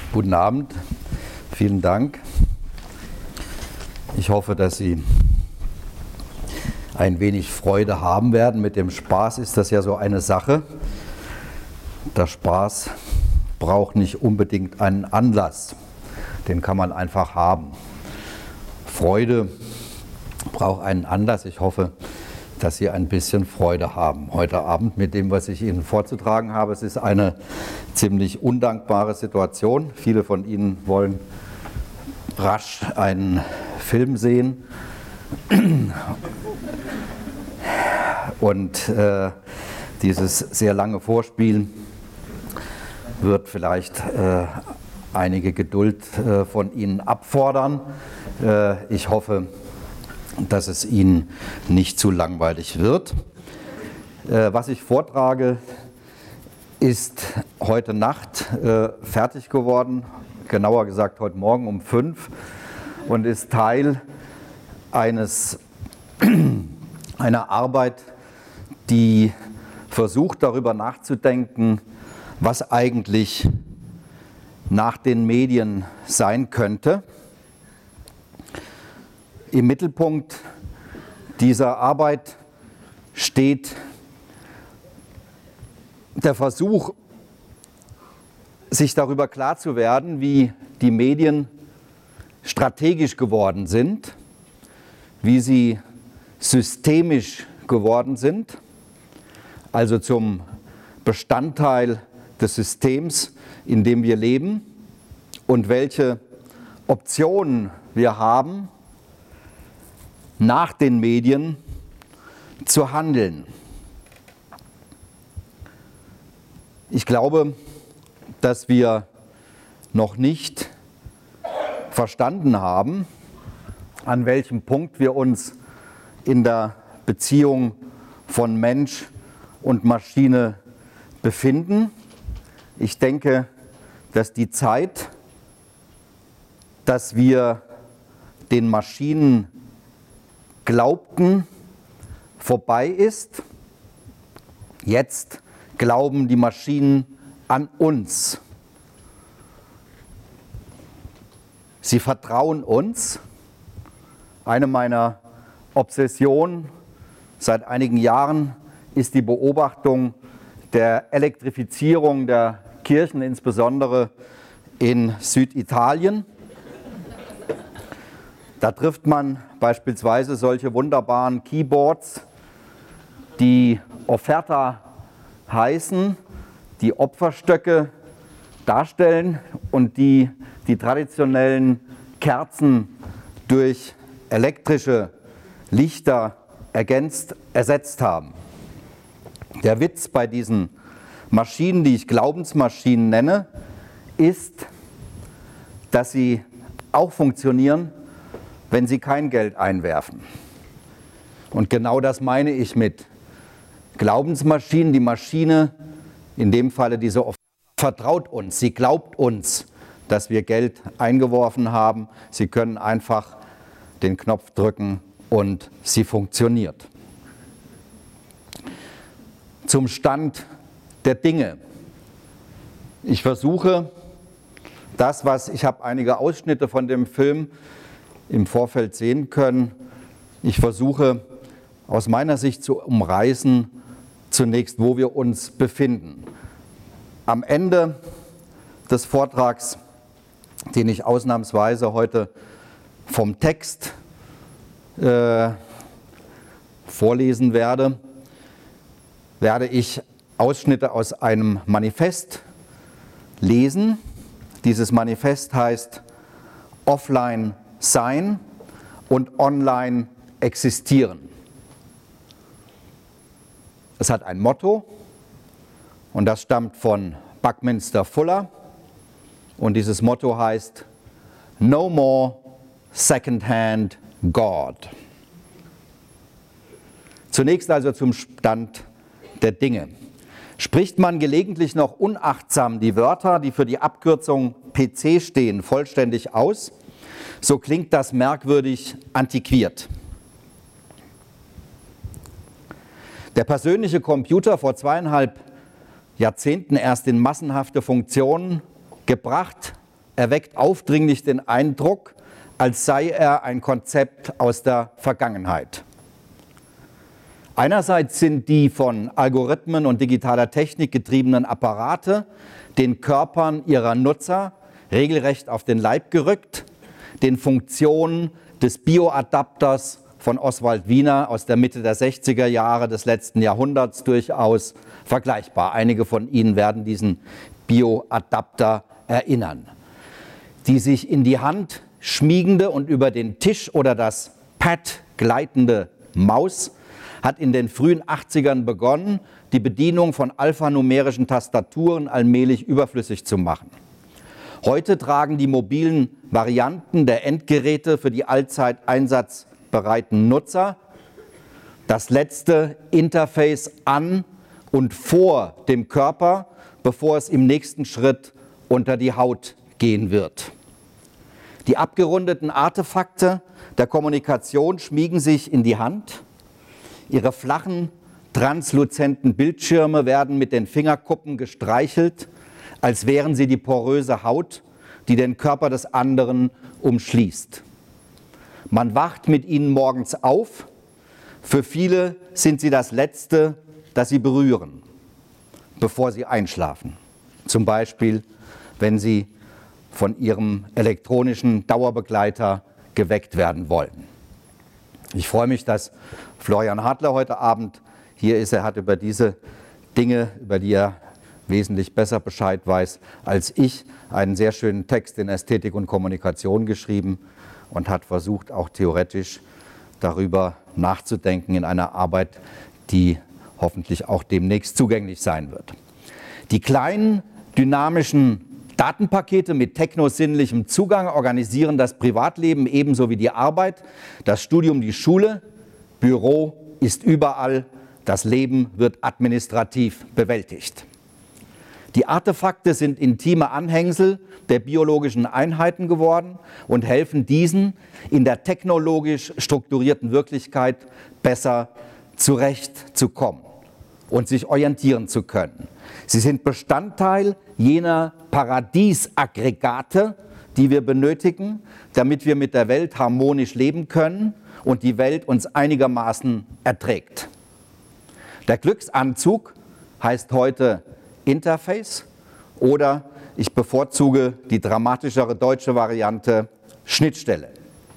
Guten Abend, vielen Dank. Ich hoffe, dass Sie ein wenig Freude haben werden. Mit dem Spaß ist das ja so eine Sache. Der Spaß braucht nicht unbedingt einen Anlass, den kann man einfach haben. Freude braucht einen Anlass. Ich hoffe, dass Sie ein bisschen Freude haben heute Abend mit dem, was ich Ihnen vorzutragen habe. Es ist eine ziemlich undankbare Situation. Viele von Ihnen wollen rasch einen Film sehen und dieses sehr lange Vorspiel wird vielleicht einige Geduld von Ihnen abfordern. Ich hoffe, dass es Ihnen nicht zu langweilig wird. Was ich vortrage, ist heute Nacht fertig geworden, genauer gesagt heute Morgen um 5 und ist Teil einer Arbeit, die versucht, darüber nachzudenken, was eigentlich nach den Medien sein könnte. Im Mittelpunkt dieser Arbeit steht der Versuch, sich darüber klar zu werden, wie die Medien strategisch geworden sind, wie sie systemisch geworden sind, also zum Bestandteil des Systems, in dem wir leben, und welche Optionen wir haben, nach den Medien zu handeln. Ich glaube, dass wir noch nicht verstanden haben, an welchem Punkt wir uns in der Beziehung von Mensch und Maschine befinden. Ich denke, dass die Zeit, dass wir den Maschinen glaubten, vorbei ist. Jetzt glauben die Maschinen an uns. Sie vertrauen uns. Eine meiner Obsessionen seit einigen Jahren ist die Beobachtung der Elektrifizierung der Kirchen, insbesondere in Süditalien. Da trifft man beispielsweise solche wunderbaren Keyboards, die Offerta heißen, die Opferstöcke darstellen und die traditionellen Kerzen durch elektrische Lichter ersetzt haben. Der Witz bei diesen Maschinen, die ich Glaubensmaschinen nenne, ist, dass sie auch funktionieren, wenn sie kein Geld einwerfen. Und genau das meine ich mit Glaubensmaschinen. Die Maschine, in dem Falle diese Offerte, vertraut uns. Sie glaubt uns, dass wir Geld eingeworfen haben. Sie können einfach den Knopf drücken und sie funktioniert. Zum Stand der Dinge. Ich versuche ich habe einige Ausschnitte von dem Film im Vorfeld sehen können. Ich versuche aus meiner Sicht zu umreißen, zunächst, wo wir uns befinden. Am Ende des Vortrags, den ich ausnahmsweise heute vom Text vorlesen werde, werde ich Ausschnitte aus einem Manifest lesen. Dieses Manifest heißt Offline sein und online existieren. Es hat ein Motto und das stammt von Buckminster Fuller und dieses Motto heißt No more second-hand God. Zunächst also zum Stand der Dinge. Spricht man gelegentlich noch unachtsam die Wörter, die für die Abkürzung PC stehen, vollständig aus, so klingt das merkwürdig antiquiert. Der persönliche Computer, vor 2,5 Jahrzehnten erst in massenhafte Funktionen gebracht, erweckt aufdringlich den Eindruck, als sei er ein Konzept aus der Vergangenheit. Einerseits sind die von Algorithmen und digitaler Technik getriebenen Apparate den Körpern ihrer Nutzer regelrecht auf den Leib gerückt, den Funktionen des Bioadapters von Oswald Wiener aus der Mitte der 60er Jahre des letzten Jahrhunderts durchaus vergleichbar. Einige von Ihnen werden diesen Bioadapter erinnern. Die sich in die Hand schmiegende und über den Tisch oder das Pad gleitende Maus hat in den frühen 80ern begonnen, die Bedienung von alphanumerischen Tastaturen allmählich überflüssig zu machen. Heute tragen die mobilen Varianten der Endgeräte für die allzeit einsatzbereiten Nutzer das letzte Interface an und vor dem Körper, bevor es im nächsten Schritt unter die Haut gehen wird. Die abgerundeten Artefakte der Kommunikation schmiegen sich in die Hand. Ihre flachen, transluzenten Bildschirme werden mit den Fingerkuppen gestreichelt, als wären sie die poröse Haut, die den Körper des anderen umschließt. Man wacht mit ihnen morgens auf. Für viele sind sie das Letzte, das sie berühren, bevor sie einschlafen. Zum Beispiel, wenn sie von ihrem elektronischen Dauerbegleiter geweckt werden wollen. Ich freue mich, dass Florian Hartler heute Abend hier ist. Er hat über diese Dinge, über die er wesentlich besser Bescheid weiß als ich, einen sehr schönen Text in Ästhetik und Kommunikation geschrieben und hat versucht, auch theoretisch darüber nachzudenken in einer Arbeit, die hoffentlich auch demnächst zugänglich sein wird. Die kleinen, dynamischen Datenpakete mit technosinnlichem Zugang organisieren das Privatleben ebenso wie die Arbeit, das Studium, die Schule, Büro ist überall, das Leben wird administrativ bewältigt. Die Artefakte sind intime Anhängsel der biologischen Einheiten geworden und helfen diesen in der technologisch strukturierten Wirklichkeit besser zurechtzukommen und sich orientieren zu können. Sie sind Bestandteil jener Paradiesaggregate, die wir benötigen, damit wir mit der Welt harmonisch leben können und die Welt uns einigermaßen erträgt. Der Glücksanzug heißt heute Interface oder ich bevorzuge die dramatischere deutsche Variante Schnittstelle.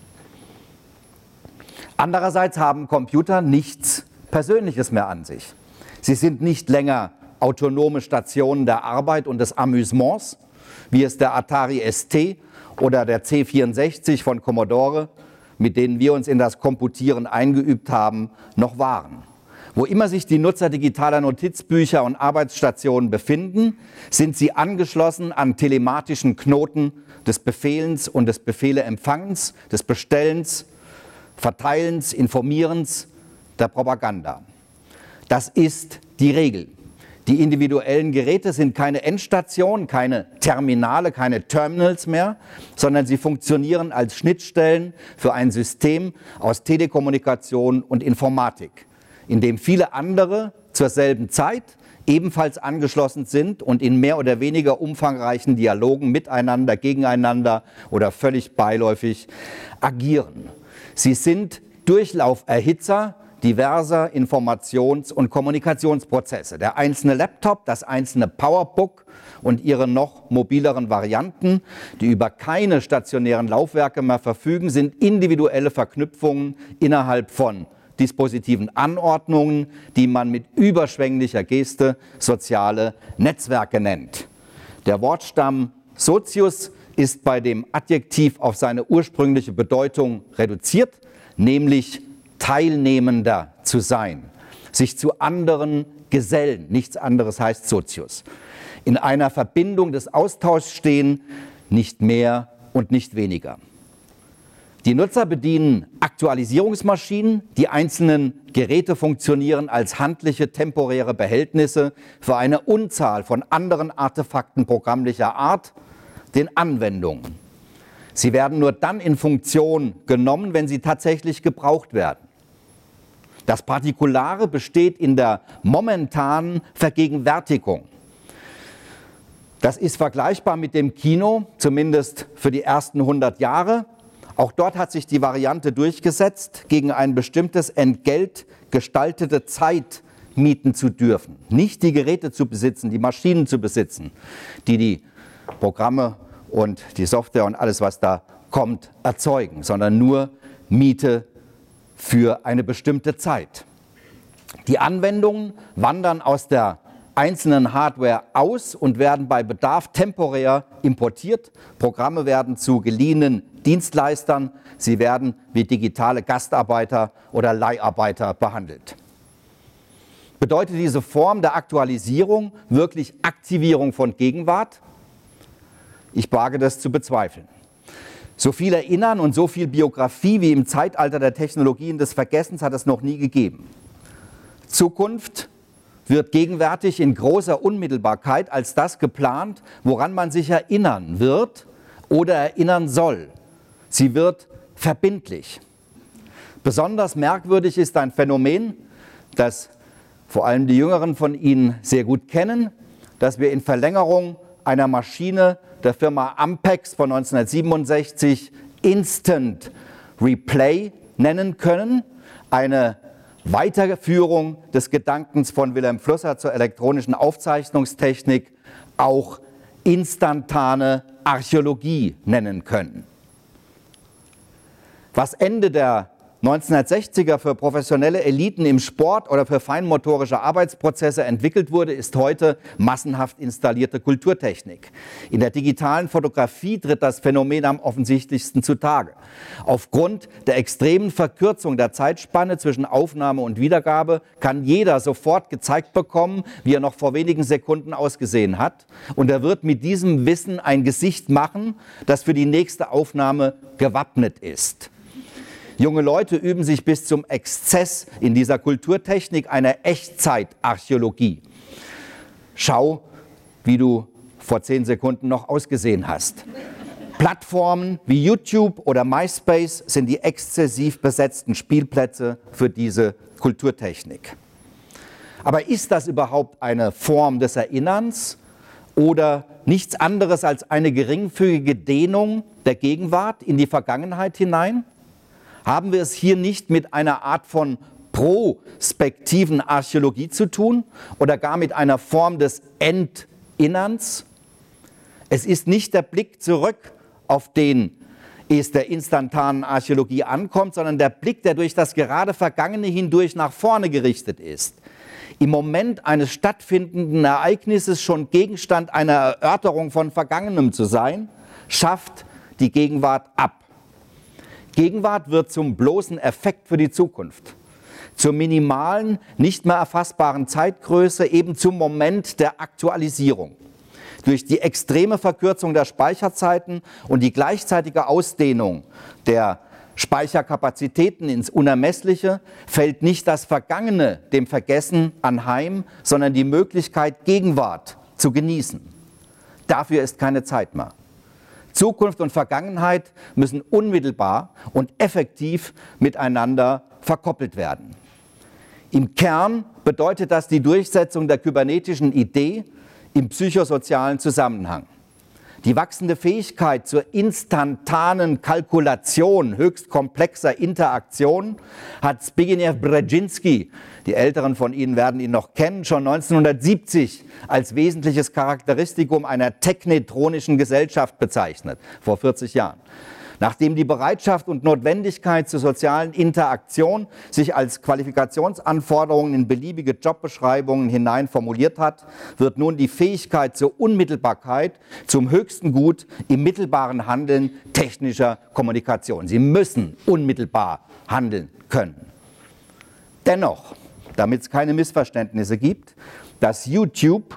Andererseits haben Computer nichts Persönliches mehr an sich. Sie sind nicht länger autonome Stationen der Arbeit und des Amüsements, wie es der Atari ST oder der C64 von Commodore, mit denen wir uns in das Komputieren eingeübt haben, noch waren. Wo immer sich die Nutzer digitaler Notizbücher und Arbeitsstationen befinden, sind sie angeschlossen an telematischen Knoten des Befehlens und des Befehleempfangens, des Bestellens, Verteilens, Informierens, der Propaganda. Das ist die Regel. Die individuellen Geräte sind keine Endstation, keine Terminale, keine Terminals mehr, sondern sie funktionieren als Schnittstellen für ein System aus Telekommunikation und Informatik, in dem viele andere zur selben Zeit ebenfalls angeschlossen sind und in mehr oder weniger umfangreichen Dialogen miteinander, gegeneinander oder völlig beiläufig agieren. Sie sind Durchlauferhitzer diverser Informations- und Kommunikationsprozesse. Der einzelne Laptop, das einzelne Powerbook und ihre noch mobileren Varianten, die über keine stationären Laufwerke mehr verfügen, sind individuelle Verknüpfungen innerhalb von dispositiven Anordnungen, die man mit überschwänglicher Geste soziale Netzwerke nennt. Der Wortstamm Sozius ist bei dem Adjektiv auf seine ursprüngliche Bedeutung reduziert, nämlich teilnehmender zu sein, sich zu anderen gesellen, nichts anderes heißt Sozius. In einer Verbindung des Austauschs stehen, nicht mehr und nicht weniger. Die Nutzer bedienen Aktualisierungsmaschinen, die einzelnen Geräte funktionieren als handliche temporäre Behältnisse für eine Unzahl von anderen Artefakten programmlicher Art, den Anwendungen. Sie werden nur dann in Funktion genommen, wenn sie tatsächlich gebraucht werden. Das Partikulare besteht in der momentanen Vergegenwärtigung. Das ist vergleichbar mit dem Kino, zumindest für die ersten 100 Jahre. Auch dort hat sich die Variante durchgesetzt, gegen ein bestimmtes Entgelt gestaltete Zeit mieten zu dürfen. Nicht die Geräte zu besitzen, die Maschinen zu besitzen, die die Programme und die Software und alles, was da kommt, erzeugen, sondern nur Miete für eine bestimmte Zeit. Die Anwendungen wandern aus der einzelnen Hardware aus und werden bei Bedarf temporär importiert. Programme werden zu geliehenen Dienstleistern. Sie werden wie digitale Gastarbeiter oder Leiharbeiter behandelt. Bedeutet diese Form der Aktualisierung wirklich Aktivierung von Gegenwart? Ich wage das zu bezweifeln. So viel Erinnern und so viel Biografie wie im Zeitalter der Technologien des Vergessens hat es noch nie gegeben. Zukunft wird gegenwärtig in großer Unmittelbarkeit als das geplant, woran man sich erinnern wird oder erinnern soll. Sie wird verbindlich. Besonders merkwürdig ist ein Phänomen, das vor allem die Jüngeren von Ihnen sehr gut kennen, das wir in Verlängerung einer Maschine der Firma Ampex von 1967 Instant Replay nennen können, eine Weiterführung des Gedankens von Wilhelm Flusser zur elektronischen Aufzeichnungstechnik, auch instantane Archäologie nennen können. Was Ende der 1960er für professionelle Eliten im Sport oder für feinmotorische Arbeitsprozesse entwickelt wurde, ist heute massenhaft installierte Kulturtechnik. In der digitalen Fotografie tritt das Phänomen am offensichtlichsten zutage. Aufgrund der extremen Verkürzung der Zeitspanne zwischen Aufnahme und Wiedergabe kann jeder sofort gezeigt bekommen, wie er noch vor wenigen Sekunden ausgesehen hat. Und er wird mit diesem Wissen ein Gesicht machen, das für die nächste Aufnahme gewappnet ist. Junge Leute üben sich bis zum Exzess in dieser Kulturtechnik einer Echtzeitarchäologie. Schau, wie du vor 10 Sekunden noch ausgesehen hast. Plattformen wie YouTube oder MySpace sind die exzessiv besetzten Spielplätze für diese Kulturtechnik. Aber ist das überhaupt eine Form des Erinnerns oder nichts anderes als eine geringfügige Dehnung der Gegenwart in die Vergangenheit hinein? Haben wir es hier nicht mit einer Art von prospektiven Archäologie zu tun oder gar mit einer Form des Entinnerns? Es ist nicht der Blick zurück, auf den es der instantanen Archäologie ankommt, sondern der Blick, der durch das gerade Vergangene hindurch nach vorne gerichtet ist. Im Moment eines stattfindenden Ereignisses schon Gegenstand einer Erörterung von Vergangenem zu sein, schafft die Gegenwart ab. Gegenwart wird zum bloßen Effekt für die Zukunft, zur minimalen, nicht mehr erfassbaren Zeitgröße, eben zum Moment der Aktualisierung. Durch die extreme Verkürzung der Speicherzeiten und die gleichzeitige Ausdehnung der Speicherkapazitäten ins Unermessliche fällt nicht das Vergangene dem Vergessen anheim, sondern die Möglichkeit, Gegenwart zu genießen. Dafür ist keine Zeit mehr. Zukunft und Vergangenheit müssen unmittelbar und effektiv miteinander verkoppelt werden. Im Kern bedeutet das die Durchsetzung der kybernetischen Idee im psychosozialen Zusammenhang. Die wachsende Fähigkeit zur instantanen Kalkulation höchst komplexer Interaktion hat Zbigniew Brzezinski, die Älteren von Ihnen werden ihn noch kennen, schon 1970 als wesentliches Charakteristikum einer technetronischen Gesellschaft bezeichnet, vor 40 Jahren. Nachdem die Bereitschaft und Notwendigkeit zur sozialen Interaktion sich als Qualifikationsanforderungen in beliebige Jobbeschreibungen hinein formuliert hat, wird nun die Fähigkeit zur Unmittelbarkeit zum höchsten Gut im mittelbaren Handeln technischer Kommunikation. Sie müssen unmittelbar handeln können. Dennoch, damit es keine Missverständnisse gibt, das YouTube,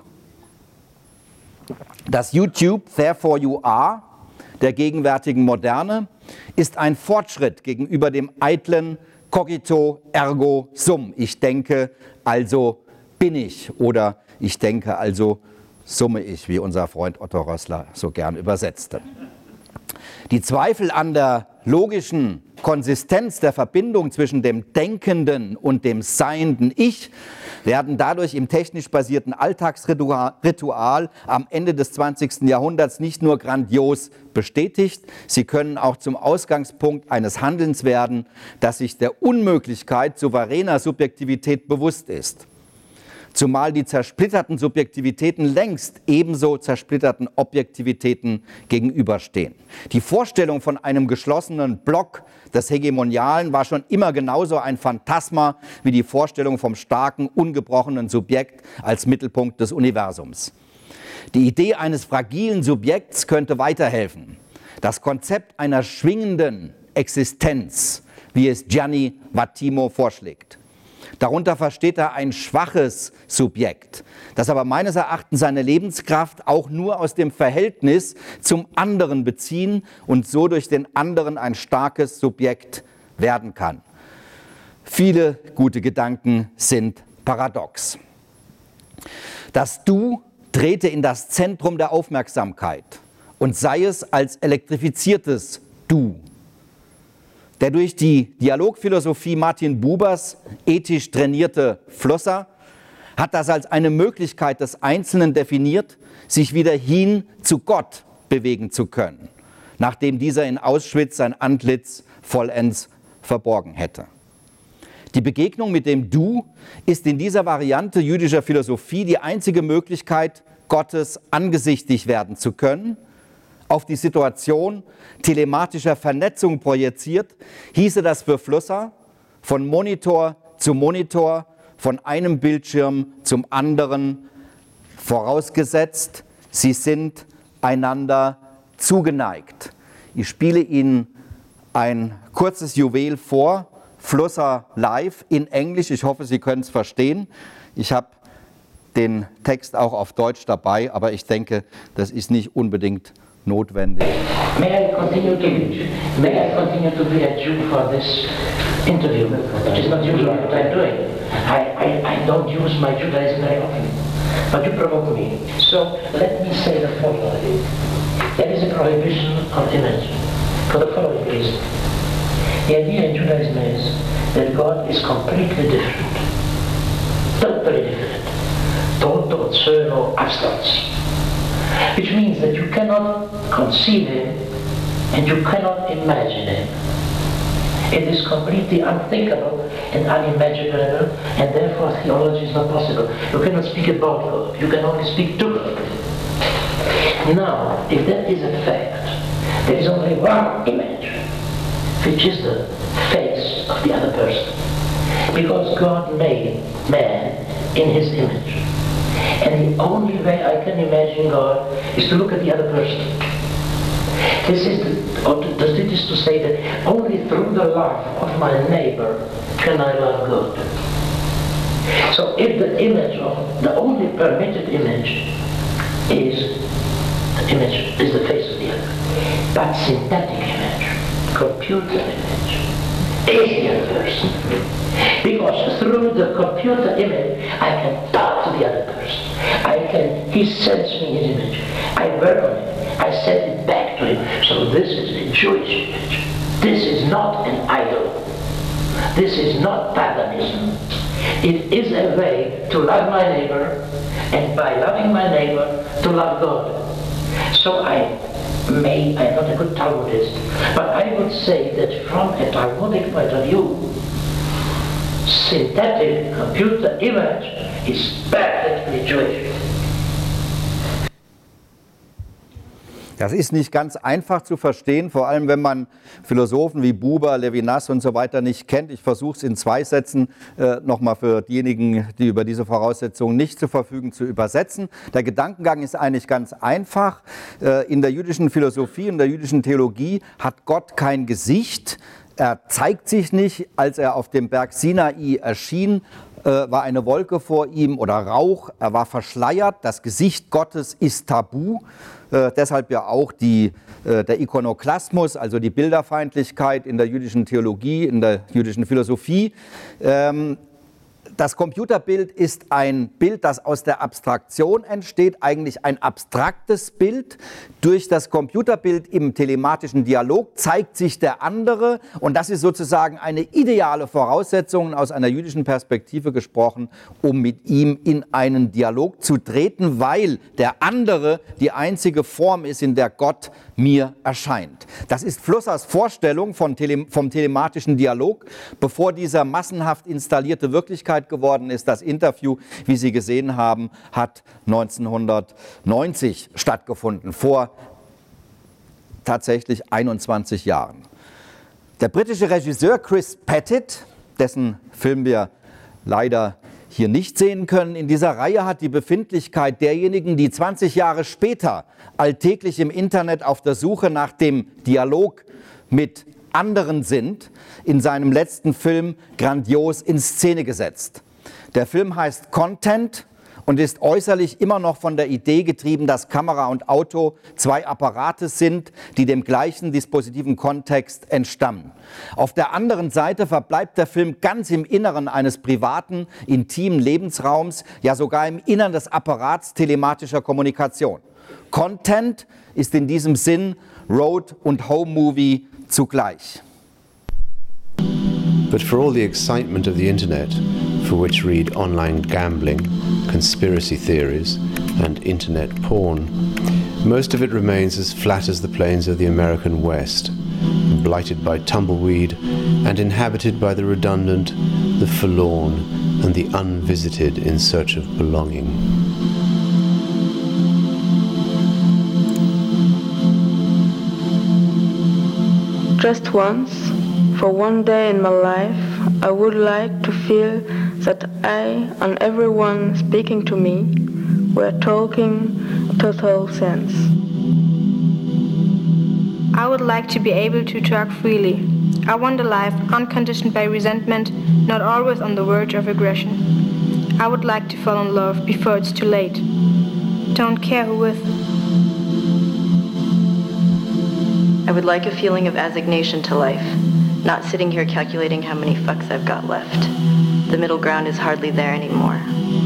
Therefore You Are, der gegenwärtigen Moderne, ist ein Fortschritt gegenüber dem eitlen Cogito ergo sum. Ich denke, also bin ich, oder ich denke, also summe ich, wie unser Freund Otto Rössler so gern übersetzte. Die Zweifel an der logischen Konsistenz der Verbindung zwischen dem denkenden und dem seienden Ich werden dadurch im technisch basierten Alltagsritual am Ende des 20. Jahrhunderts nicht nur grandios bestätigt, sie können auch zum Ausgangspunkt eines Handelns werden, das sich der Unmöglichkeit souveräner Subjektivität bewusst ist. Zumal die zersplitterten Subjektivitäten längst ebenso zersplitterten Objektivitäten gegenüberstehen. Die Vorstellung von einem geschlossenen Block des Hegemonialen war schon immer genauso ein Phantasma wie die Vorstellung vom starken, ungebrochenen Subjekt als Mittelpunkt des Universums. Die Idee eines fragilen Subjekts könnte weiterhelfen. Das Konzept einer schwingenden Existenz, wie es Gianni Vattimo vorschlägt. Darunter versteht er ein schwaches Subjekt, das aber meines Erachtens seine Lebenskraft auch nur aus dem Verhältnis zum anderen beziehen und so durch den anderen ein starkes Subjekt werden kann. Viele gute Gedanken sind paradox. Das Du trete in das Zentrum der Aufmerksamkeit und sei es als elektrifiziertes Du. Der durch die Dialogphilosophie Martin Bubers ethisch trainierte Flusser hat das als eine Möglichkeit des Einzelnen definiert, sich wieder hin zu Gott bewegen zu können, nachdem dieser in Auschwitz sein Antlitz vollends verborgen hätte. Die Begegnung mit dem Du ist in dieser Variante jüdischer Philosophie die einzige Möglichkeit, Gottes angesichtig werden zu können. Auf die Situation telematischer Vernetzung projiziert, hieße das für Flusser von Monitor zu Monitor, von einem Bildschirm zum anderen, vorausgesetzt, sie sind einander zugeneigt. Ich spiele Ihnen ein kurzes Juwel vor, Flusser live in Englisch, ich hoffe, Sie können es verstehen. Ich habe den Text auch auf Deutsch dabei, aber ich denke, das ist nicht unbedingt notwendig. May I continue to be a Jew for this interview, which is not usually what I'm doing. I don't use my Judaism very often, but you provoke me. So let me say the following. There is a prohibition on image for the following reason. The idea in Judaism is that God is completely different, totally different, total pseudo absence. Which means that you cannot conceive him and you cannot imagine him. It is completely unthinkable and unimaginable, and therefore theology is not possible. You cannot speak about God, you can only speak to God. Now, if that is a fact, there is only one image, which is the face of the other person. Because God made man in his image. And the only way I can imagine God is to look at the other person. This is to say that only through the love of my neighbor can I love God. So if the image of the only permitted image is the face of the other, but synthetic image, computer image, is the other person. Because through the computer image, I can talk to the other person. He sends me his image. I work on it. I send it back to him. So this is a Jewish image. This is not an idol. This is not paganism. It is a way to love my neighbor, and by loving my neighbor, to love God. So I'm not a good Talmudist, but I would say that from a Talmudic point of view, synthetic computer image is perfectly Jewish. Das ist nicht ganz einfach zu verstehen, vor allem wenn man Philosophen wie Buber, Levinas und so weiter nicht kennt. Ich versuche es in 2 Sätzen nochmal für diejenigen, die über diese Voraussetzungen nicht zu verfügen, zu übersetzen. Der Gedankengang ist eigentlich ganz einfach. In der jüdischen Philosophie, in der jüdischen Theologie hat Gott kein Gesicht. Er zeigt sich nicht. Als er auf dem Berg Sinai erschien, war eine Wolke vor ihm oder Rauch. Er war verschleiert. Das Gesicht Gottes ist tabu. Deshalb ja auch der Ikonoklasmus, also die Bilderfeindlichkeit in der jüdischen Theologie, in der jüdischen Philosophie. Das Computerbild ist ein Bild, das aus der Abstraktion entsteht, eigentlich ein abstraktes Bild. Durch das Computerbild im telematischen Dialog zeigt sich der andere, und das ist sozusagen eine ideale Voraussetzung, aus einer jüdischen Perspektive gesprochen, um mit ihm in einen Dialog zu treten, weil der andere die einzige Form ist, in der Gott mir erscheint. Das ist Flussers Vorstellung vom telematischen Dialog, bevor dieser massenhaft installierte Wirklichkeit geworden ist. Das Interview, wie Sie gesehen haben, hat 1990 stattgefunden, vor tatsächlich 21 Jahren. Der britische Regisseur Chris Pettit, dessen Film wir leider hier nicht sehen können, in dieser Reihe hat die Befindlichkeit derjenigen, die 20 Jahre später alltäglich im Internet auf der Suche nach dem Dialog mit anderen sind, in seinem letzten Film grandios in Szene gesetzt. Der Film heißt Content und ist äußerlich immer noch von der Idee getrieben, dass Kamera und Auto zwei Apparate sind, die dem gleichen dispositiven Kontext entstammen. Auf der anderen Seite verbleibt der Film ganz im Inneren eines privaten, intimen Lebensraums, ja sogar im Innern des Apparats telematischer Kommunikation. Content ist in diesem Sinn Road- und Home-Movie zugleich. But for all the excitement of the internet, for which read online gambling, conspiracy theories, and internet porn, most of it remains as flat as the plains of the American West, blighted by tumbleweed and inhabited by the redundant, the forlorn, and the unvisited in search of belonging. Just once, for one day in my life, I would like to feel that I and everyone speaking to me were talking total sense. I would like to be able to talk freely. I want a life unconditioned by resentment, not always on the verge of aggression. I would like to fall in love before it's too late. Don't care who with. I would like a feeling of assignation to life, not sitting here calculating how many fucks I've got left. The middle ground is hardly there anymore.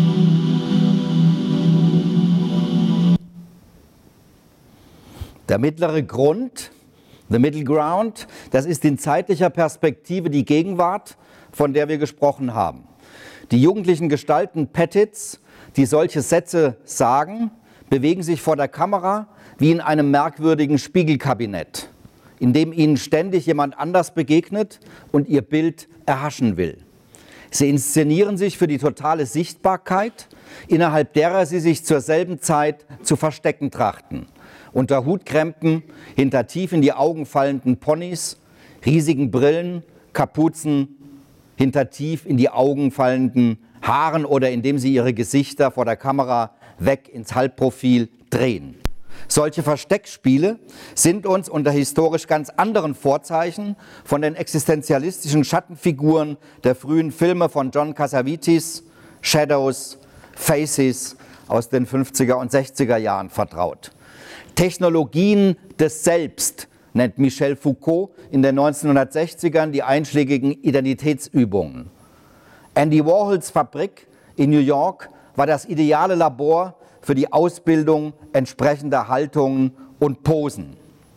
Der mittlere Grund, the middle ground, das ist in zeitlicher Perspektive die Gegenwart, von der wir gesprochen haben. Die jugendlichen Gestalten Pettits, die solche Sätze sagen, bewegen sich vor der Kamera wie in einem merkwürdigen Spiegelkabinett, in dem ihnen ständig jemand anders begegnet und ihr Bild erhaschen will. Sie inszenieren sich für die totale Sichtbarkeit, innerhalb derer sie sich zur selben Zeit zu verstecken trachten. Unter Hutkrempen, hinter tief in die Augen fallenden Ponys, riesigen Brillen, Kapuzen, hinter tief in die Augen fallenden Haaren oder indem sie ihre Gesichter vor der Kamera weg ins Halbprofil drehen. Solche Versteckspiele sind uns unter historisch ganz anderen Vorzeichen von den existenzialistischen Schattenfiguren der frühen Filme von John Cassavetes, Shadows, Faces aus den 50er und 60er Jahren vertraut. Technologien des Selbst nennt Michel Foucault in den 1960ern die einschlägigen Identitätsübungen. Andy Warhols Fabrik in New York war das ideale Labor für die Ausbildung entsprechender Haltungen und Posen.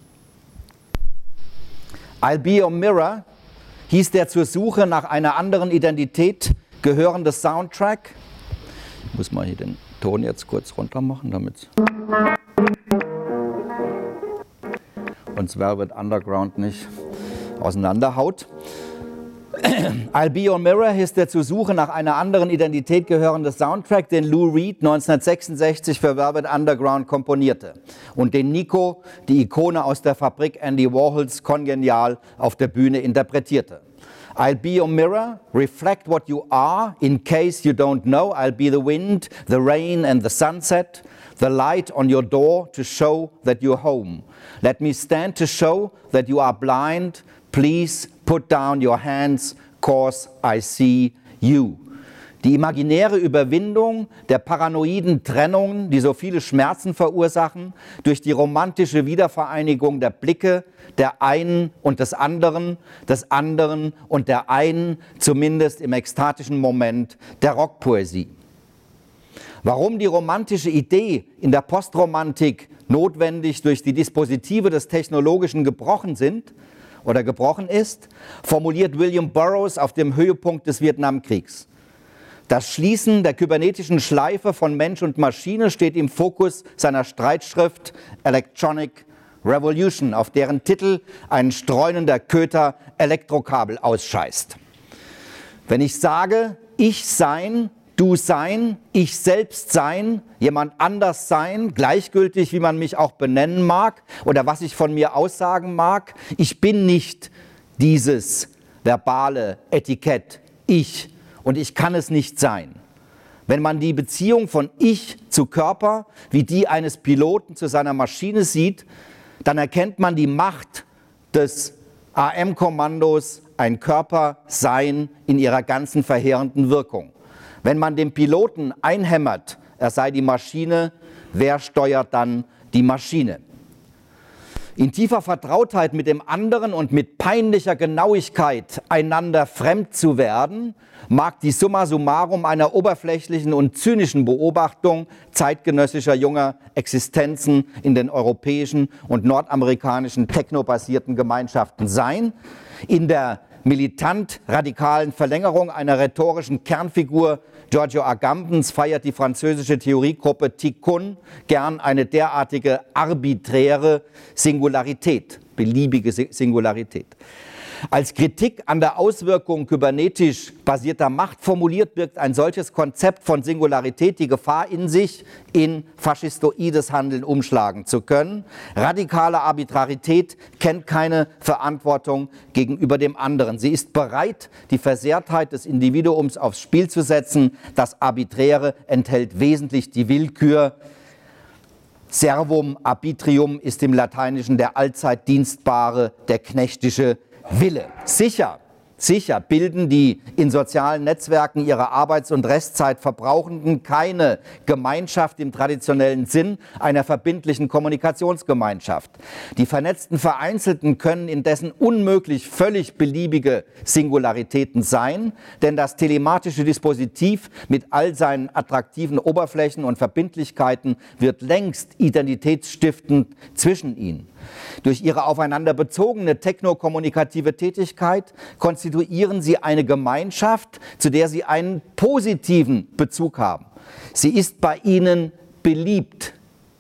I'll Be Your Mirror hieß der zur Suche nach einer anderen Identität gehörende Soundtrack. Ich muss mal hier den Ton jetzt kurz runter machen, damit uns Velvet Underground nicht auseinanderhaut. I'll Be Your Mirror ist der zur Suche nach einer anderen Identität gehörende Soundtrack, den Lou Reed 1966 für Velvet Underground komponierte und den Nico, die Ikone aus der Fabrik Andy Warhols, kongenial auf der Bühne interpretierte. I'll be your mirror, reflect what you are, in case you don't know. I'll be the wind, the rain and the sunset, the light on your door to show that you're home. Let me stand to show that you are blind. Please put down your hands, 'cause I see you. Die imaginäre Überwindung der paranoiden Trennungen, die so viele Schmerzen verursachen, durch die romantische Wiedervereinigung der Blicke der einen und des anderen und der einen, zumindest im ekstatischen Moment der Rockpoesie. Warum die romantische Idee in der Postromantik notwendig durch die Dispositive des Technologischen gebrochen ist, formuliert William Burroughs auf dem Höhepunkt des Vietnamkriegs. Das Schließen der kybernetischen Schleife von Mensch und Maschine steht im Fokus seiner Streitschrift Electronic Revolution, auf deren Titel ein streunender Köter Elektrokabel ausscheißt. Wenn ich sage, ich sein, du sein, ich selbst sein, jemand anders sein, gleichgültig wie man mich auch benennen mag oder was ich von mir aussagen mag, ich bin nicht dieses verbale Etikett, ich, und ich kann es nicht sein. Wenn man die Beziehung von Ich zu Körper wie die eines Piloten zu seiner Maschine sieht, dann erkennt man die Macht des AM-Kommandos, ein Körper sein in ihrer ganzen verheerenden Wirkung. Wenn man dem Piloten einhämmert, er sei die Maschine, wer steuert dann die Maschine? In tiefer Vertrautheit mit dem anderen und mit peinlicher Genauigkeit einander fremd zu werden, mag die Summa summarum einer oberflächlichen und zynischen Beobachtung zeitgenössischer junger Existenzen in den europäischen und nordamerikanischen technobasierten Gemeinschaften sein, in der militant-radikalen Verlängerung einer rhetorischen Kernfigur Giorgio Agambens feiert die französische Theoriegruppe Tikkun gern eine derartige arbiträre Singularität, beliebige Singularität. Als Kritik an der Auswirkung kybernetisch basierter Macht formuliert, birgt ein solches Konzept von Singularität die Gefahr in sich, in faschistoides Handeln umschlagen zu können. Radikale Arbitrarität kennt keine Verantwortung gegenüber dem anderen. Sie ist bereit, die Versehrtheit des Individuums aufs Spiel zu setzen. Das Arbiträre enthält wesentlich die Willkür. Servum arbitrium ist im Lateinischen der allzeit dienstbare, der knechtische Wille. Sicher bilden die in sozialen Netzwerken ihre Arbeits- und Restzeit Verbrauchenden keine Gemeinschaft im traditionellen Sinn einer verbindlichen Kommunikationsgemeinschaft. Die vernetzten Vereinzelten können indessen unmöglich völlig beliebige Singularitäten sein, denn das telematische Dispositiv mit all seinen attraktiven Oberflächen und Verbindlichkeiten wird längst identitätsstiftend zwischen ihnen. Durch ihre aufeinander bezogene technokommunikative Tätigkeit konstituieren sie eine Gemeinschaft, zu der sie einen positiven Bezug haben. Sie ist bei ihnen beliebt.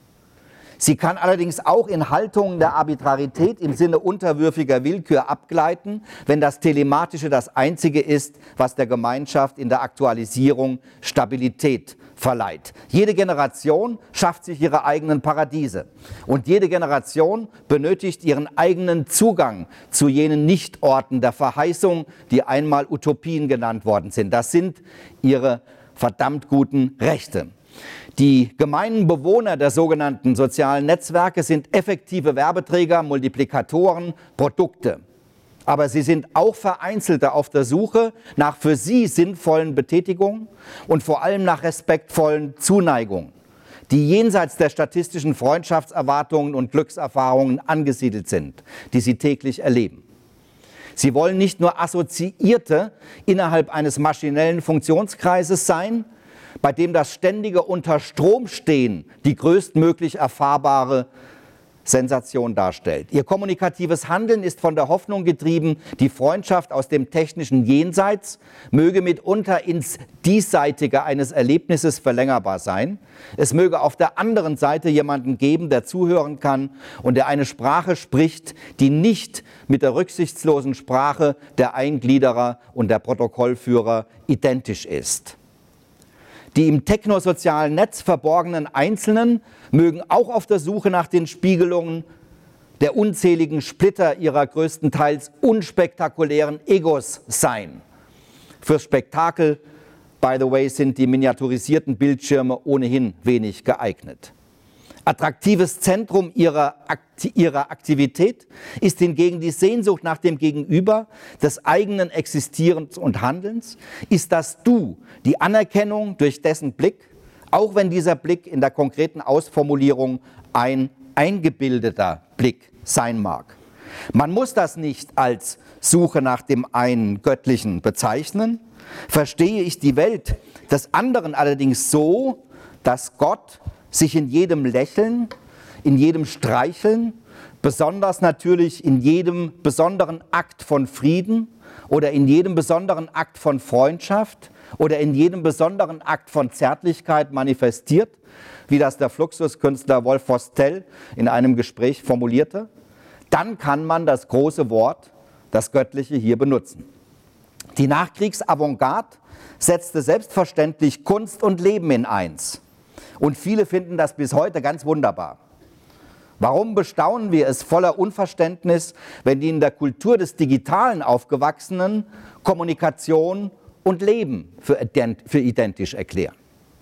Sie kann allerdings auch in Haltungen der Arbitrarität im Sinne unterwürfiger Willkür abgleiten, wenn das Telematische das Einzige ist, was der Gemeinschaft in der Aktualisierung Stabilität verleiht. Jede Generation schafft sich ihre eigenen Paradiese und jede Generation benötigt ihren eigenen Zugang zu jenen Nichtorten der Verheißung, die einmal Utopien genannt worden sind. Das sind ihre verdammt guten Rechte. Die gemeinen Bewohner der sogenannten sozialen Netzwerke sind effektive Werbeträger, Multiplikatoren, Produkte. Aber sie sind auch Vereinzelte auf der Suche nach für sie sinnvollen Betätigungen und vor allem nach respektvollen Zuneigungen, die jenseits der statistischen Freundschaftserwartungen und Glückserfahrungen angesiedelt sind, die sie täglich erleben. Sie wollen nicht nur Assoziierte innerhalb eines maschinellen Funktionskreises sein, bei dem das ständige Unterstromstehen die größtmöglich erfahrbare Sensation darstellt. Ihr kommunikatives Handeln ist von der Hoffnung getrieben, die Freundschaft aus dem technischen Jenseits möge mitunter ins Diesseitige eines Erlebnisses verlängerbar sein. Es möge auf der anderen Seite jemanden geben, der zuhören kann und der eine Sprache spricht, die nicht mit der rücksichtslosen Sprache der Eingliederer und der Protokollführer identisch ist. Die im technosozialen Netz verborgenen Einzelnen mögen auch auf der Suche nach den Spiegelungen der unzähligen Splitter ihrer größtenteils unspektakulären Egos sein. Fürs Spektakel, by the way, sind die miniaturisierten Bildschirme ohnehin wenig geeignet. Attraktives Zentrum ihrer Aktivität ist hingegen die Sehnsucht nach dem Gegenüber, des eigenen Existierens und Handelns, ist das Du, die Anerkennung durch dessen Blick, auch wenn dieser Blick in der konkreten Ausformulierung ein eingebildeter Blick sein mag. Man muss das nicht als Suche nach dem einen Göttlichen bezeichnen. Verstehe ich die Welt des anderen allerdings so, dass Gott sich in jedem Lächeln, in jedem Streicheln, besonders natürlich in jedem besonderen Akt von Frieden oder in jedem besonderen Akt von Freundschaft oder in jedem besonderen Akt von Zärtlichkeit manifestiert, wie das der Fluxuskünstler Wolf Vostell in einem Gespräch formulierte, dann kann man das große Wort, das Göttliche, hier benutzen. Die Nachkriegsavantgarde setzte selbstverständlich Kunst und Leben in eins. Und viele finden das bis heute ganz wunderbar. Warum bestaunen wir es voller Unverständnis, wenn die in der Kultur des Digitalen Aufgewachsenen Kommunikation und Leben für identisch erklären?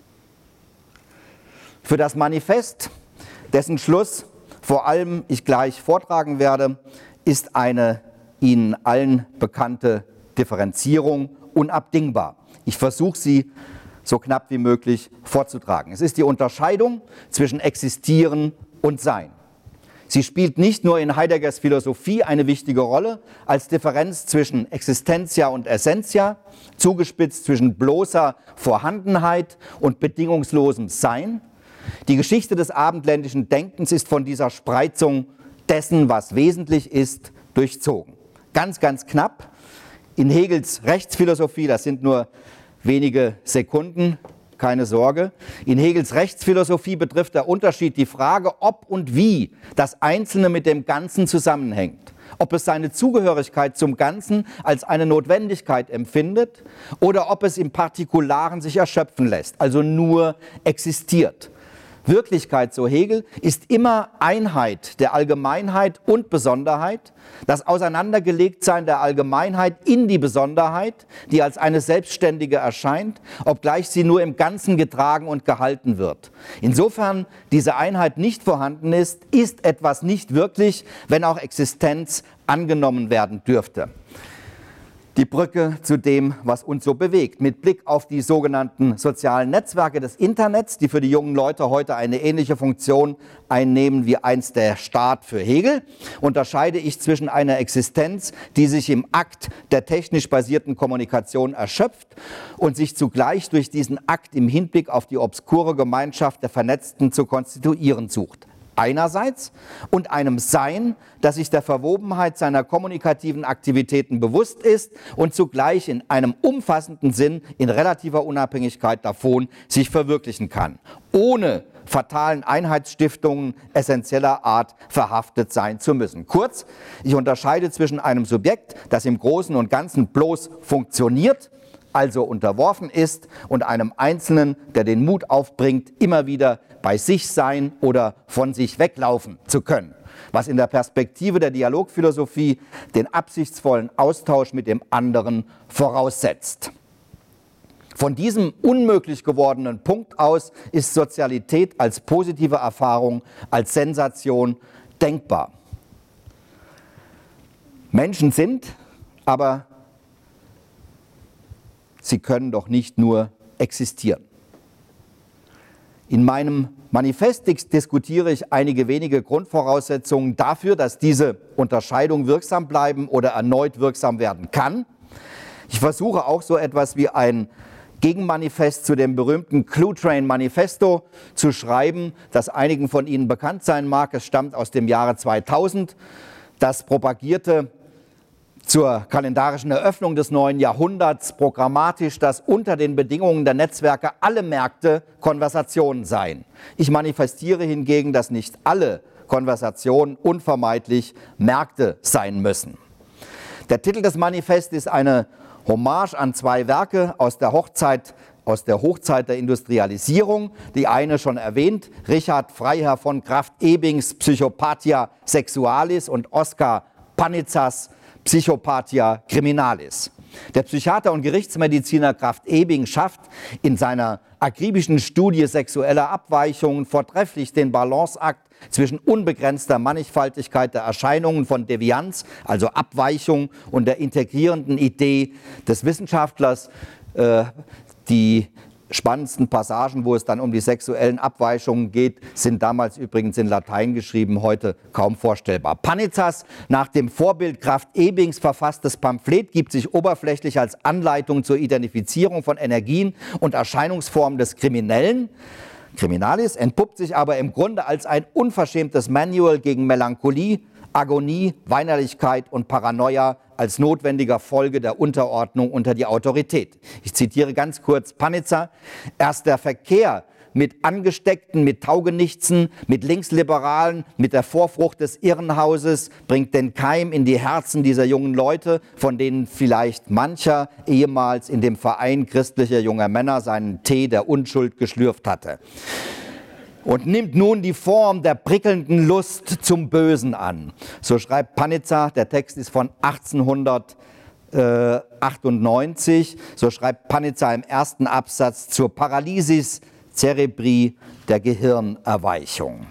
Für das Manifest, dessen Schluss vor allem ich gleich vortragen werde, ist eine Ihnen allen bekannte Differenzierung unabdingbar. Ich versuche sie so knapp wie möglich vorzutragen. Es ist die Unterscheidung zwischen Existieren und Sein. Sie spielt nicht nur in Heideggers Philosophie eine wichtige Rolle als Differenz zwischen Existentia und Essentia, zugespitzt zwischen bloßer Vorhandenheit und bedingungslosem Sein. Die Geschichte des abendländischen Denkens ist von dieser Spreizung dessen, was wesentlich ist, durchzogen. Ganz, ganz knapp. In Hegels Rechtsphilosophie, das sind nur wenige Sekunden, keine Sorge. In Hegels Rechtsphilosophie betrifft der Unterschied die Frage, ob und wie das Einzelne mit dem Ganzen zusammenhängt. Ob es seine Zugehörigkeit zum Ganzen als eine Notwendigkeit empfindet oder ob es im Partikularen sich erschöpfen lässt, also nur existiert. Wirklichkeit, so Hegel, ist immer Einheit der Allgemeinheit und Besonderheit, das Auseinandergelegtsein der Allgemeinheit in die Besonderheit, die als eine selbstständige erscheint, obgleich sie nur im Ganzen getragen und gehalten wird. Insofern diese Einheit nicht vorhanden ist, ist etwas nicht wirklich, wenn auch Existenz angenommen werden dürfte. Die Brücke zu dem, was uns so bewegt. Mit Blick auf die sogenannten sozialen Netzwerke des Internets, die für die jungen Leute heute eine ähnliche Funktion einnehmen wie einst der Staat für Hegel, unterscheide ich zwischen einer Existenz, die sich im Akt der technisch basierten Kommunikation erschöpft und sich zugleich durch diesen Akt im Hinblick auf die obskure Gemeinschaft der Vernetzten zu konstituieren sucht. Einerseits und einem Sein, das sich der Verwobenheit seiner kommunikativen Aktivitäten bewusst ist und zugleich in einem umfassenden Sinn in relativer Unabhängigkeit davon sich verwirklichen kann, ohne fatalen Einheitsstiftungen essentieller Art verhaftet sein zu müssen. Kurz, ich unterscheide zwischen einem Subjekt, das im Großen und Ganzen bloß funktioniert, also unterworfen ist, und einem Einzelnen, der den Mut aufbringt, immer wieder bei sich sein oder von sich weglaufen zu können, was in der Perspektive der Dialogphilosophie den absichtsvollen Austausch mit dem anderen voraussetzt. Von diesem unmöglich gewordenen Punkt aus ist Sozialität als positive Erfahrung, als Sensation denkbar. Menschen sind, aber sie können doch nicht nur existieren. In meinem Manifest diskutiere ich einige wenige Grundvoraussetzungen dafür, dass diese Unterscheidung wirksam bleiben oder erneut wirksam werden kann. Ich versuche auch so etwas wie ein Gegenmanifest zu dem berühmten Cluetrain Manifesto zu schreiben, das einigen von Ihnen bekannt sein mag. Es stammt aus dem Jahre 2000. Das propagierte zur kalendarischen Eröffnung des neuen Jahrhunderts programmatisch, dass unter den Bedingungen der Netzwerke alle Märkte Konversationen seien. Ich manifestiere hingegen, dass nicht alle Konversationen unvermeidlich Märkte sein müssen. Der Titel des Manifests ist eine Hommage an zwei Werke aus der Hochzeit der Industrialisierung. Die eine schon erwähnt, Richard Freiherr von Krafft-Ebings Psychopathia Sexualis und Oskar Panizzas Psychopathia Criminalis. Der Psychiater und Gerichtsmediziner Krafft Ebing schafft in seiner akribischen Studie sexueller Abweichungen vortrefflich den Balanceakt zwischen unbegrenzter Mannigfaltigkeit der Erscheinungen von Devianz, also Abweichung, und der integrierenden Idee des Wissenschaftlers. Die spannendsten Passagen, wo es dann um die sexuellen Abweichungen geht, sind damals übrigens in Latein geschrieben, heute kaum vorstellbar. Panizzas nach dem Vorbild Krafft Ebings verfasstes Pamphlet gibt sich oberflächlich als Anleitung zur Identifizierung von Energien und Erscheinungsformen des Criminalis, entpuppt sich aber im Grunde als ein unverschämtes Manual gegen Melancholie, Agonie, Weinerlichkeit und Paranoia als notwendiger Folge der Unterordnung unter die Autorität. Ich zitiere ganz kurz Panizza: Erst der Verkehr mit Angesteckten, mit Taugenichtsen, mit Linksliberalen, mit der Vorfrucht des Irrenhauses bringt den Keim in die Herzen dieser jungen Leute, von denen vielleicht mancher ehemals in dem Verein christlicher junger Männer seinen Tee der Unschuld geschlürft hatte. Und nimmt nun die Form der prickelnden Lust zum Bösen an. So schreibt Panizza, der Text ist von 1898, so schreibt Panizza im ersten Absatz zur Paralysis cerebri, der Gehirnerweichung.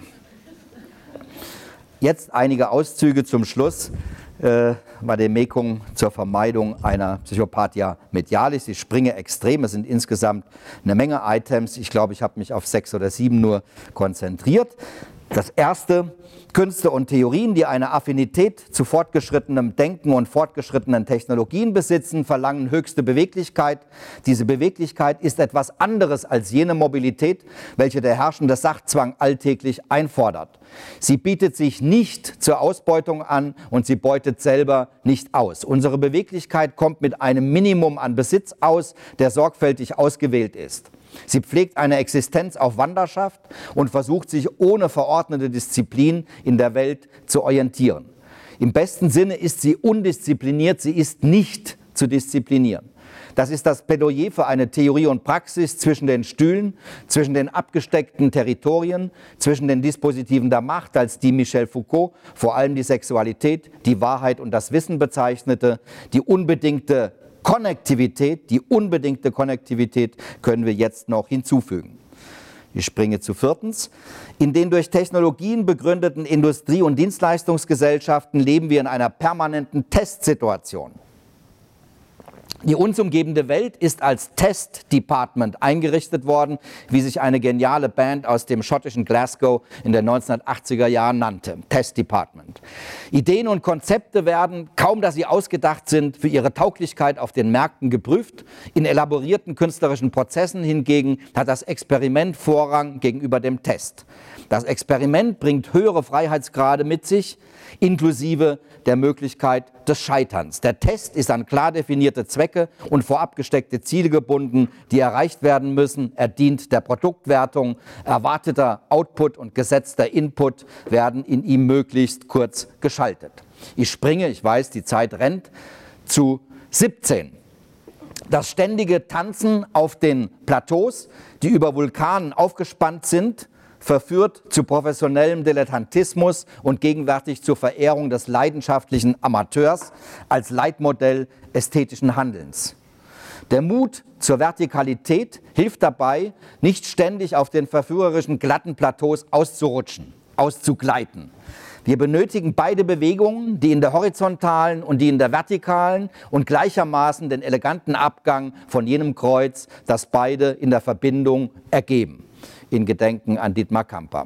Jetzt einige Auszüge zum Schluss. Vademecum zur Vermeidung einer Psychopathia medialis. Ich springe extrem, es sind insgesamt eine Menge Items. Ich glaube, ich habe mich auf 6 oder 7 nur konzentriert. Das erste: Künste und Theorien, die eine Affinität zu fortgeschrittenem Denken und fortgeschrittenen Technologien besitzen, verlangen höchste Beweglichkeit. Diese Beweglichkeit ist etwas anderes als jene Mobilität, welche der herrschende Sachzwang alltäglich einfordert. Sie bietet sich nicht zur Ausbeutung an und sie beutet selber nicht aus. Unsere Beweglichkeit kommt mit einem Minimum an Besitz aus, der sorgfältig ausgewählt ist. Sie pflegt eine Existenz auf Wanderschaft und versucht sich ohne verordnete Disziplin in der Welt zu orientieren. Im besten Sinne ist sie undiszipliniert, sie ist nicht zu disziplinieren. Das ist das Plädoyer für eine Theorie und Praxis zwischen den Stühlen, zwischen den abgesteckten Territorien, zwischen den Dispositiven der Macht, als die Michel Foucault vor allem die Sexualität, die Wahrheit und das Wissen bezeichnete, die unbedingte Konnektivität können wir jetzt noch hinzufügen. Ich springe zu 4. In den durch Technologien begründeten Industrie- und Dienstleistungsgesellschaften leben wir in einer permanenten Testsituation. Die uns umgebende Welt ist als Test-Department eingerichtet worden, wie sich eine geniale Band aus dem schottischen Glasgow in den 1980er Jahren nannte. Test-Department. Ideen und Konzepte werden, kaum dass sie ausgedacht sind, für ihre Tauglichkeit auf den Märkten geprüft. In elaborierten künstlerischen Prozessen hingegen hat das Experiment Vorrang gegenüber dem Test. Das Experiment bringt höhere Freiheitsgrade mit sich, inklusive der Möglichkeit des Scheiterns. Der Test ist an klar definierte Zwecke und vorab gesteckte Ziele gebunden, die erreicht werden müssen. Er dient der Produktwertung. Erwarteter Output und gesetzter Input werden in ihm möglichst kurz geschaltet. Ich springe, ich weiß, die Zeit rennt, zu 17. Das ständige Tanzen auf den Plateaus, die über Vulkanen aufgespannt sind, verführt zu professionellem Dilettantismus und gegenwärtig zur Verehrung des leidenschaftlichen Amateurs als Leitmodell ästhetischen Handelns. Der Mut zur Vertikalität hilft dabei, nicht ständig auf den verführerischen glatten Plateaus auszurutschen, auszugleiten. Wir benötigen beide Bewegungen, die in der horizontalen und die in der vertikalen, und gleichermaßen den eleganten Abgang von jenem Kreuz, das beide in der Verbindung ergeben. In Gedenken an Dietmar Kamper.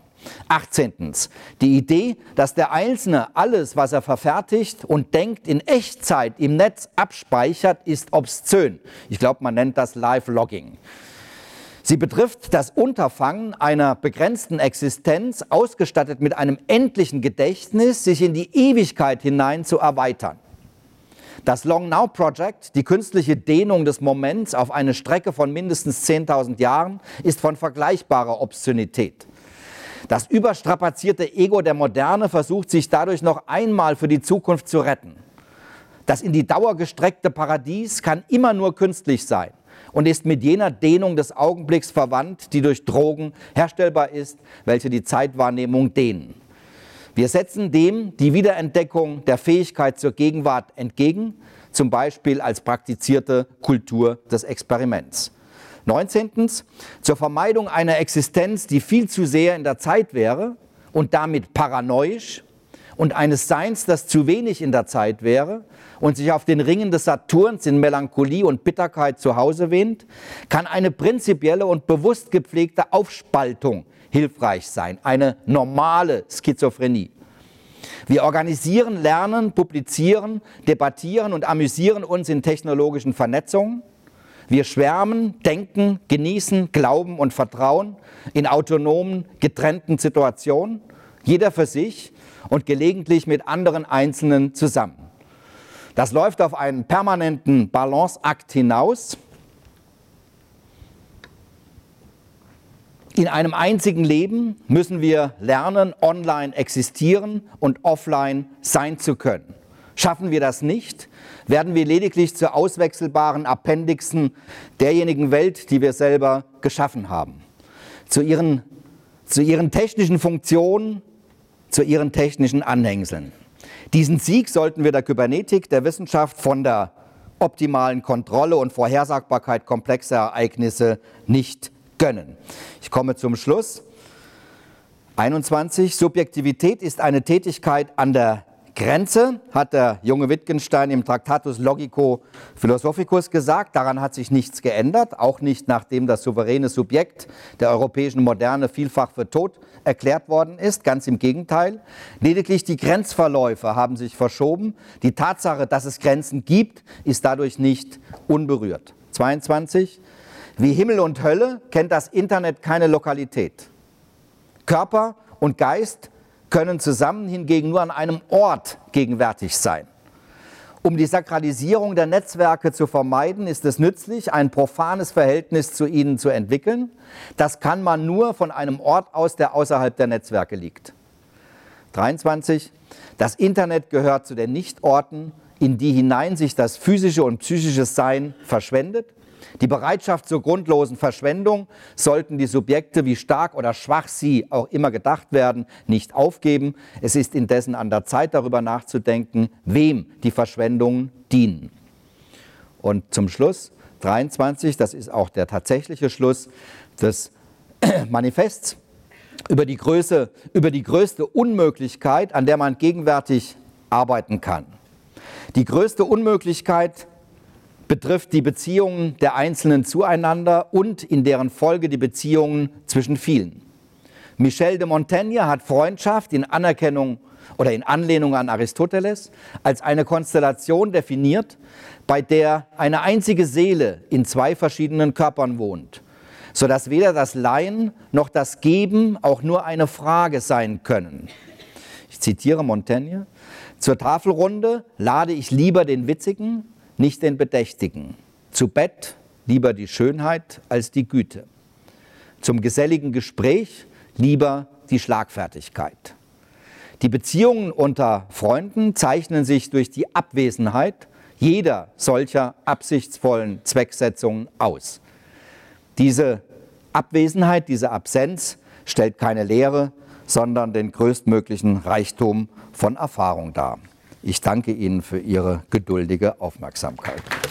18. Die Idee, dass der Einzelne alles, was er verfertigt und denkt, in Echtzeit im Netz abspeichert, ist obszön. Ich glaube, man nennt das Live-Logging. Sie betrifft das Unterfangen einer begrenzten Existenz, ausgestattet mit einem endlichen Gedächtnis, sich in die Ewigkeit hinein zu erweitern. Das Long Now Project, die künstliche Dehnung des Moments auf eine Strecke von mindestens 10.000 Jahren, ist von vergleichbarer Obszönität. Das überstrapazierte Ego der Moderne versucht sich dadurch noch einmal für die Zukunft zu retten. Das in die Dauer gestreckte Paradies kann immer nur künstlich sein und ist mit jener Dehnung des Augenblicks verwandt, die durch Drogen herstellbar ist, welche die Zeitwahrnehmung dehnen. Wir setzen dem die Wiederentdeckung der Fähigkeit zur Gegenwart entgegen, zum Beispiel als praktizierte Kultur des Experiments. 19. Zur Vermeidung einer Existenz, die viel zu sehr in der Zeit wäre und damit paranoisch, und eines Seins, das zu wenig in der Zeit wäre und sich auf den Ringen des Saturns in Melancholie und Bitterkeit zu Hause wähnt, kann eine prinzipielle und bewusst gepflegte Aufspaltung hilfreich sein, eine normale Schizophrenie. Wir organisieren, lernen, publizieren, debattieren und amüsieren uns in technologischen Vernetzungen. Wir schwärmen, denken, genießen, glauben und vertrauen in autonomen, getrennten Situationen, jeder für sich und gelegentlich mit anderen Einzelnen zusammen. Das läuft auf einen permanenten Balanceakt hinaus. In einem einzigen Leben müssen wir lernen, online existieren und offline sein zu können. Schaffen wir das nicht, werden wir lediglich zu auswechselbaren Appendixen derjenigen Welt, die wir selber geschaffen haben. Zu ihren technischen Funktionen, zu ihren technischen Anhängseln. Diesen Sieg sollten wir der Kybernetik, der Wissenschaft von der optimalen Kontrolle und Vorhersagbarkeit komplexer Ereignisse nicht gönnen. Ich komme zum Schluss. 21. Subjektivität ist eine Tätigkeit an der Grenze, hat der junge Wittgenstein im Tractatus Logico Philosophicus gesagt. Daran hat sich nichts geändert, auch nicht nachdem das souveräne Subjekt der europäischen Moderne vielfach für tot erklärt worden ist. Ganz im Gegenteil. Lediglich die Grenzverläufe haben sich verschoben. Die Tatsache, dass es Grenzen gibt, ist dadurch nicht unberührt. 22. Wie Himmel und Hölle kennt das Internet keine Lokalität. Körper und Geist können zusammen hingegen nur an einem Ort gegenwärtig sein. Um die Sakralisierung der Netzwerke zu vermeiden, ist es nützlich, ein profanes Verhältnis zu ihnen zu entwickeln. Das kann man nur von einem Ort aus, der außerhalb der Netzwerke liegt. 23. Das Internet gehört zu den Nichtorten, in die hinein sich das physische und psychische Sein verschwendet. Die Bereitschaft zur grundlosen Verschwendung sollten die Subjekte, wie stark oder schwach sie auch immer gedacht werden, nicht aufgeben. Es ist indessen an der Zeit, darüber nachzudenken, wem die Verschwendungen dienen. Und zum Schluss 23, das ist auch der tatsächliche Schluss des Manifests, über die größte Unmöglichkeit, an der man gegenwärtig arbeiten kann. Die größte Unmöglichkeit betrifft die Beziehungen der Einzelnen zueinander und in deren Folge die Beziehungen zwischen vielen. Michel de Montaigne hat Freundschaft in Anerkennung oder in Anlehnung an Aristoteles als eine Konstellation definiert, bei der eine einzige Seele in zwei verschiedenen Körpern wohnt, sodass weder das Leihen noch das Geben auch nur eine Frage sein können. Ich zitiere Montaigne: Zur Tafelrunde lade ich lieber den Witzigen, nicht den Bedächtigen. Zu Bett lieber die Schönheit als die Güte. Zum geselligen Gespräch lieber die Schlagfertigkeit. Die Beziehungen unter Freunden zeichnen sich durch die Abwesenheit jeder solcher absichtsvollen Zwecksetzungen aus. Diese Abwesenheit, diese Absenz stellt keine Lehre, sondern den größtmöglichen Reichtum von Erfahrung dar. Ich danke Ihnen für Ihre geduldige Aufmerksamkeit.